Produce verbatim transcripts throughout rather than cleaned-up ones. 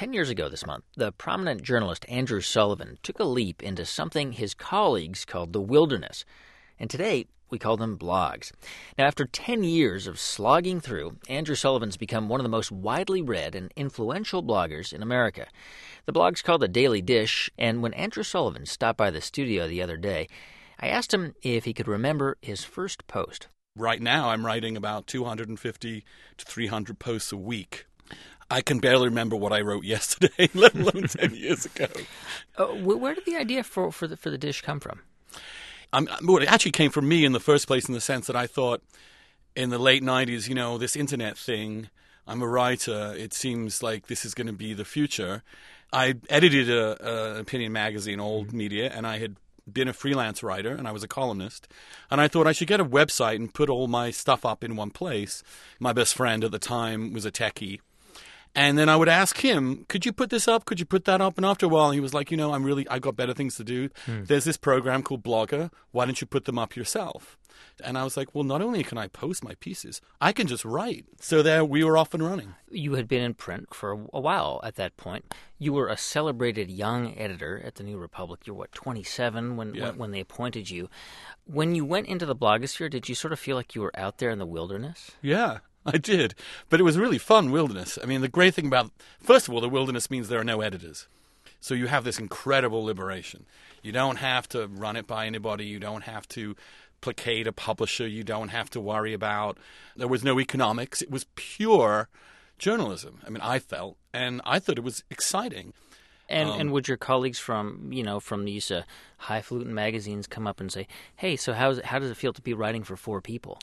ten years ago this month, the prominent journalist Andrew Sullivan took a leap into something his colleagues called the wilderness. And today, we call them blogs. Now, after ten years of slogging through, Andrew Sullivan's become one of the most widely read and influential bloggers in America. The blog's called The Daily Dish, and when Andrew Sullivan stopped by the studio the other day, I asked him if he could remember his first post. Right now, I'm writing about two hundred fifty to three hundred posts a week. I can barely remember what I wrote yesterday, let alone ten years ago. Uh, where did the idea for, for, the, for the dish come from? Um, well, it actually came from me in the first place in the sense that I thought in the late nineties, you know, this internet thing, I'm a writer, it seems like this is going to be the future. I edited an opinion magazine, Old Media, and I had been a freelance writer, and I was a columnist, and I thought I should get a website and put all my stuff up in one place. My best friend at the time was a techie. And then I would ask him, could you put this up? Could you put that up? And after a while, he was like, you know, I'm really, I've got better things to do. Hmm. There's this program called Blogger. Why don't you put them up yourself? And I was like, well, not only can I post my pieces, I can just write. So there we were off and running. You had been in print for a while at that point. You were a celebrated young editor at the New Republic. You were, what, twenty-seven when, yeah. when, when they appointed you. When you went into the blogosphere, did you sort of feel like you were out there in the wilderness? Yeah. I did, but it was really fun wilderness. I mean, the great thing about, first of all, the wilderness means there are no editors. So you have this incredible liberation. You don't have to run it by anybody. You don't have to placate a publisher. You don't have to worry about, there was no economics. It was pure journalism. I mean, I felt, and I thought it was exciting. And um, and would your colleagues from, you know, from these uh, highfalutin magazines come up and say, hey, so how's it, how does it feel to be writing for four people?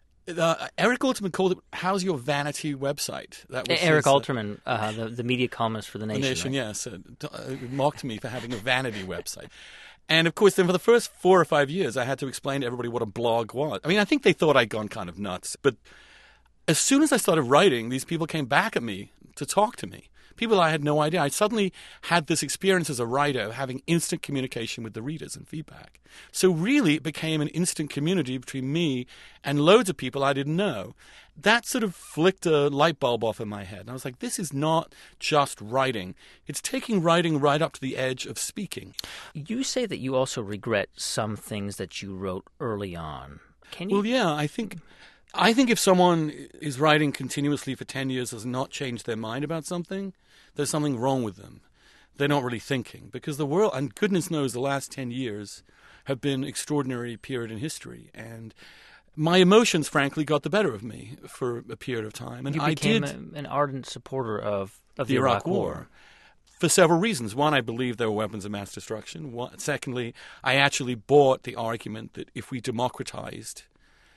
Uh, Eric Alterman called it, how's your vanity website? That was Eric his, Alterman, uh, the, the media columnist for The Nation. The Nation, right? yes. Uh, uh, mocked me for having a vanity website. And, of course, then for the first four or five years, I had to explain to everybody what a blog was. I mean, I think they thought I'd gone kind of nuts. But as soon as I started writing, these people came back at me to talk to me. People I had no idea. I suddenly had this experience as a writer of having instant communication with the readers and feedback. So really it became an instant community between me and loads of people I didn't know. That sort of flicked a light bulb off in my head. And I was like, this is not just writing. It's taking writing right up to the edge of speaking. You say that you also regret some things that you wrote early on. Can you? Well, yeah, I think... I think if someone is writing continuously for ten years has not changed their mind about something, there's something wrong with them. They're not really thinking. Because the world, and goodness knows the last ten years have been an extraordinary period in history. And my emotions, frankly, got the better of me for a period of time. And you I became did, a, an ardent supporter of, of the, the Iraq, Iraq War. War. For several reasons. One, I believe there were weapons of mass destruction. One, secondly, I actually bought the argument that if we democratized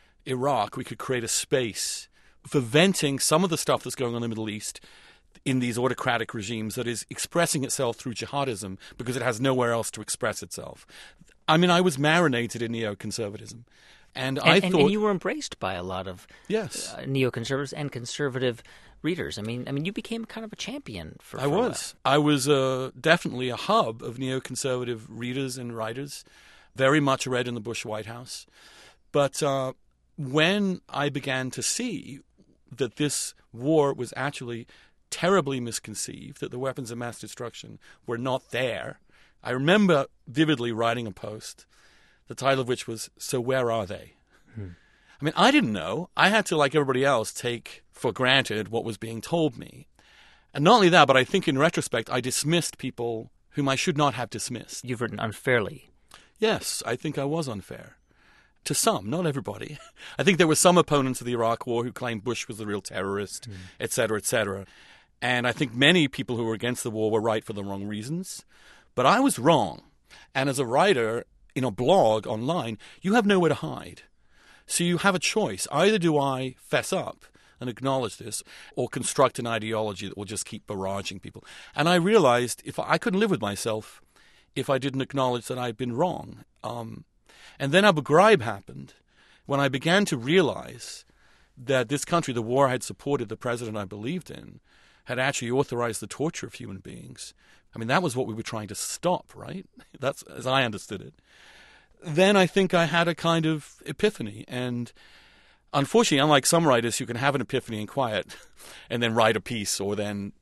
Iraq, we could create a space for venting some of the stuff that's going on in the Middle East in these autocratic regimes that is expressing itself through jihadism because it has nowhere else to express itself. I mean, I was marinated in neoconservatism. And, and I and, thought... And you were embraced by a lot of yes. uh, neoconservatives and conservative readers. I mean, I mean, you became kind of a champion for, for I was. I was uh, definitely a hub of neoconservative readers and writers, very much read in the Bush White House. But... Uh, when I began to see that this war was actually terribly misconceived, that the weapons of mass destruction were not there, I remember vividly writing a post, the title of which was, So Where Are They? Hmm. I mean, I didn't know. I had to, like everybody else, take for granted what was being told me. And not only that, but I think in retrospect, I dismissed people whom I should not have dismissed. You've written unfairly. Yes, I think I was unfair. To some, not everybody. I think there were some opponents of the Iraq War who claimed Bush was the real terrorist, mm. et cetera, et cetera. And I think many people who were against the war were right for the wrong reasons. But I was wrong. And as a writer in a blog online, you have nowhere to hide. So you have a choice. Either do I fess up and acknowledge this or construct an ideology that will just keep barraging people. And I realized if I, I couldn't live with myself if I didn't acknowledge that I'd been wrong. Um And then Abu Ghraib happened when I began to realize that this country, the war had supported the president I believed in, had actually authorized the torture of human beings. I mean, that was what we were trying to stop, right? That's as I understood it. Then I think I had a kind of epiphany. And unfortunately, unlike some writers who can have an epiphany in quiet and then write a piece or then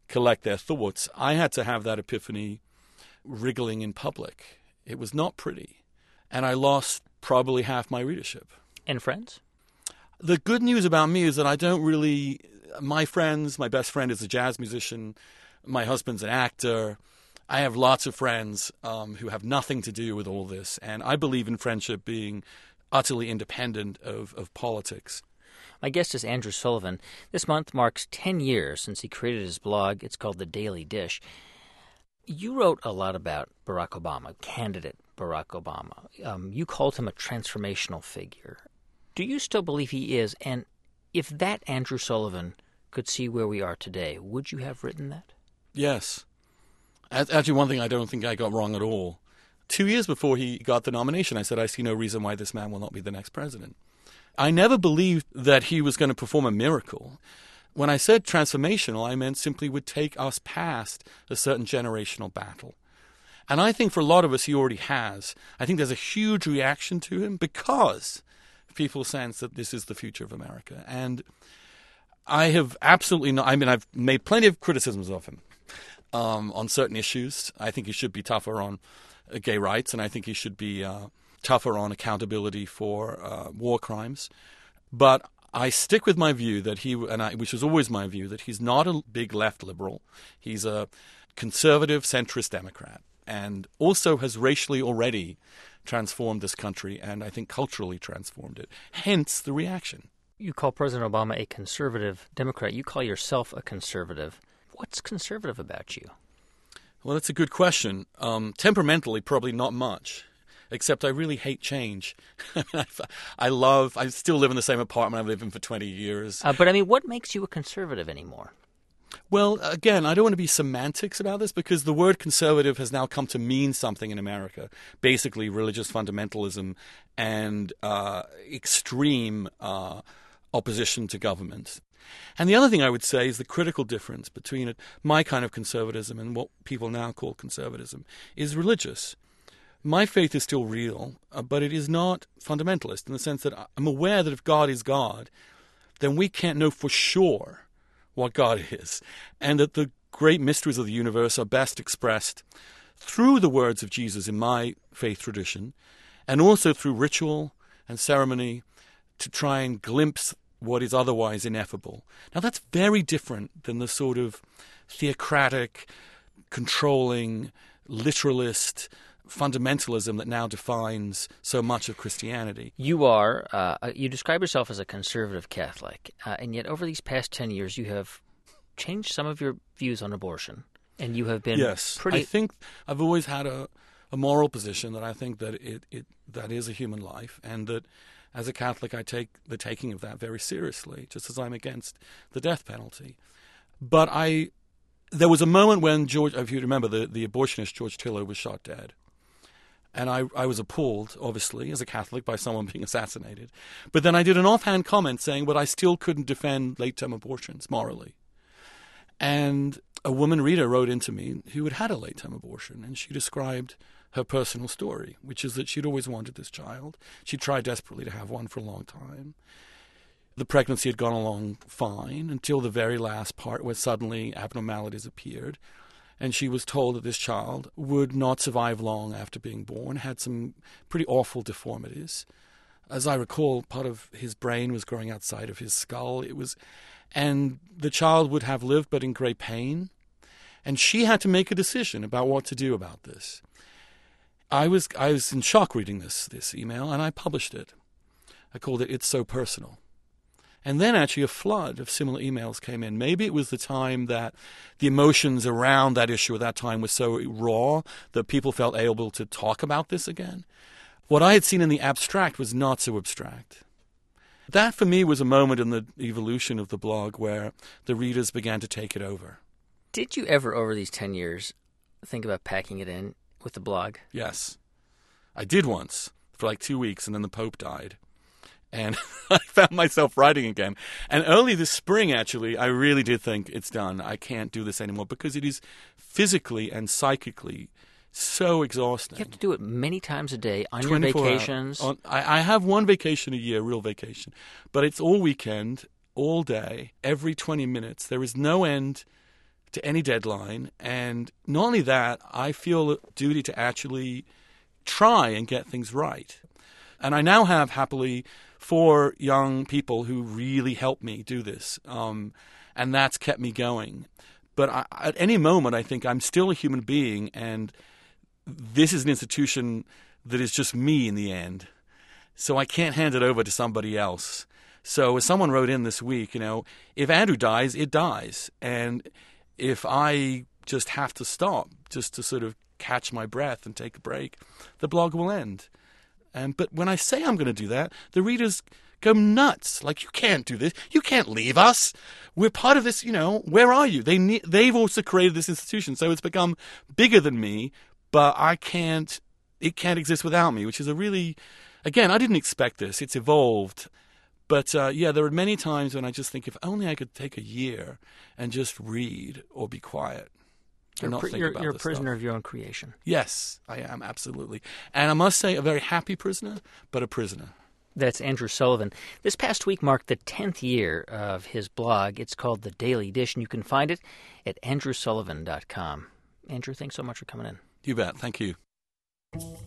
collect their thoughts. I had to have that epiphany wriggling in public. It was not pretty. And I lost probably half my readership. And friends? The good news about me is that I don't really... My friends, my best friend is a jazz musician. My husband's an actor. I have lots of friends um, who have nothing to do with all this. And I believe in friendship being utterly independent of, of politics. My guest is Andrew Sullivan. This month marks ten years since he created his blog. It's called The Daily Dish. You wrote a lot about Barack Obama, candidate Barack Obama. Um, you called him a transformational figure. Do you still believe he is? And if that Andrew Sullivan could see where we are today, would you have written that? Yes. Actually, one thing I don't think I got wrong at all. Two years before he got the nomination, I said, I see no reason why this man will not be the next president. I never believed that he was going to perform a miracle. When I said transformational, I meant simply would take us past a certain generational battle. And I think for a lot of us, he already has. I think there's a huge reaction to him because people sense that this is the future of America. And I have absolutely not, I mean, I've made plenty of criticisms of him um, on certain issues. I think he should be tougher on uh, gay rights, and I think he should be uh, tougher on accountability for uh, war crimes. But I stick with my view that he, and I, which was always my view, that he's not a big left liberal. He's a conservative centrist Democrat, and also has racially already transformed this country, and I think culturally transformed it. Hence the reaction. You call President Obama a conservative Democrat. You call yourself a conservative. What's conservative about you? Well, that's a good question. Um, temperamentally, probably not much, except I really hate change. I love, I still live in the same apartment I've lived in for twenty years. Uh, but, I mean, what makes you a conservative anymore? Well, again, I don't want to be semantics about this because the word conservative has now come to mean something in America, basically religious fundamentalism and uh, extreme uh, opposition to government. And the other thing I would say is the critical difference between it, my kind of conservatism and what people now call conservatism is religious. My faith is still real, uh, but it is not fundamentalist in the sense that I'm aware that if God is God, then we can't know for sure what God is, and that the great mysteries of the universe are best expressed through the words of Jesus in my faith tradition, and also through ritual and ceremony to try and glimpse what is otherwise ineffable. Now that's very different than the sort of theocratic, controlling, literalist fundamentalism that now defines so much of Christianity. You are, uh, you describe yourself as a conservative Catholic, uh, and yet over these past ten years you have changed some of your views on abortion, and you have been yes, pretty... I think I've always had a, a moral position that I think that it, it that is a human life, and that as a Catholic I take the taking of that very seriously, just as I'm against the death penalty. But I, there was a moment when George, if you remember, the, the abortionist George Tiller was shot dead. And I, I was appalled, obviously, as a Catholic, by someone being assassinated. But then I did an offhand comment saying, but I still couldn't defend late-term abortions morally. And a woman reader wrote into me who had had a late-term abortion, and she described her personal story, which is that she'd always wanted this child. She tried desperately to have one for a long time. The pregnancy had gone along fine until the very last part where suddenly abnormalities appeared. And she was told that this child would not survive long after being born, had some pretty awful deformities. As I recall, part of his brain was growing outside of his skull. It was, and the child would have lived but in great pain. And she had to make a decision about what to do about this. I was I was in shock reading this this email, and I published it. I called it "It's So Personal." And then actually a flood of similar emails came in. Maybe it was the time that the emotions around that issue at that time was so raw that people felt able to talk about this again. What I had seen in the abstract was not so abstract. That, for me, was a moment in the evolution of the blog where the readers began to take it over. Did you ever, over these ten years, think about packing it in with the blog? Yes. I did once for like two weeks, and then the Pope died. And I found myself writing again. And early this spring, actually, I really did think it's done. I can't do this anymore because it is physically and psychically so exhausting. You have to do it many times a day on your vacations. On, I, I have one vacation a year, real vacation. But it's all weekend, all day, every twenty minutes. There is no end to any deadline. And not only that, I feel a duty to actually try and get things right. And I now have, happily, four young people who really help me do this. Um, and that's kept me going. But I, at any moment, I think I'm still a human being, and this is an institution that is just me in the end. So I can't hand it over to somebody else. So as someone wrote in this week, you know, if Andrew dies, it dies. And if I just have to stop, just to sort of catch my breath and take a break, the blog will end. Um, but when I say I'm going to do that, the readers go nuts. Like, you can't do this. You can't leave us. We're part of this, you know. Where are you? They ne- they've also created this institution, so it's become bigger than me, but I can't, it can't exist without me, which is a really, again, I didn't expect this. It's evolved. But, uh, yeah, there are many times when I just think, if only I could take a year and just read or be quiet. You're, pr- you're, you're a prisoner stuff. of your own creation. Yes, I am, absolutely. And I must say, a very happy prisoner, but a prisoner. That's Andrew Sullivan. This past week marked the tenth year of his blog. It's called The Daily Dish, and you can find it at andrew sullivan dot com. Andrew, thanks so much for coming in. You bet. Thank you.